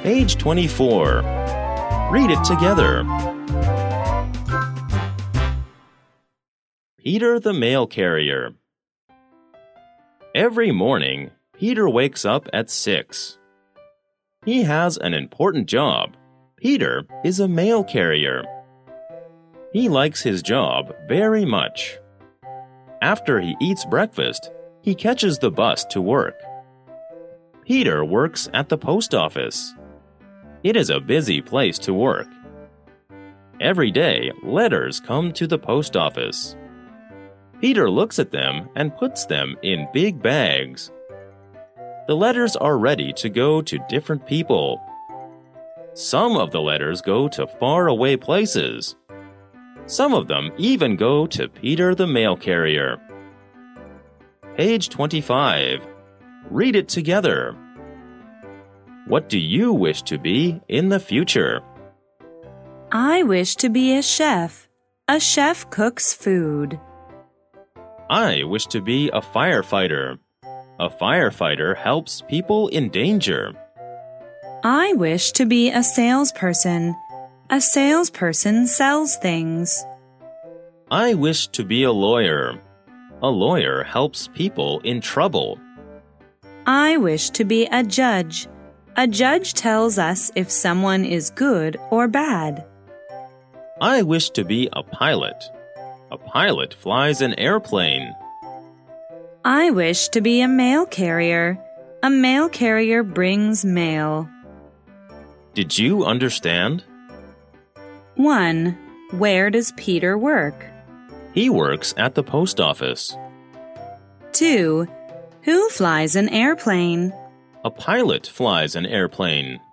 Page 24. Read it together. Peter the mail carrier. Every morning, Peter wakes up at 6. He has an important job. Peter is a mail carrier. He likes his job very much. After he eats breakfast, he catches the bus to work. Peter works at the post office. It is a busy place to work. Every day, letters come to the post office. Peter looks at them and puts them in big bags. The letters are ready to go to different people. Some of the letters go to faraway places. Some of them even go to Peter the mail carrier. Page 25. Read it together. What do you wish to be in the future? I wish to be a chef. A chef cooks food. I wish to be a firefighter. A firefighter helps people in danger. I wish to be a salesperson. A salesperson sells things. I wish to be a lawyer. A lawyer helps people in trouble. I wish to be a judge. A judge tells us if someone is good or bad. I wish to be a pilot. A pilot flies an airplane. I wish to be a mail carrier. A mail carrier brings mail. Did you understand? 1. Where does Peter work? He works at the post office. 2. Who flies an airplane? A pilot flies an airplane.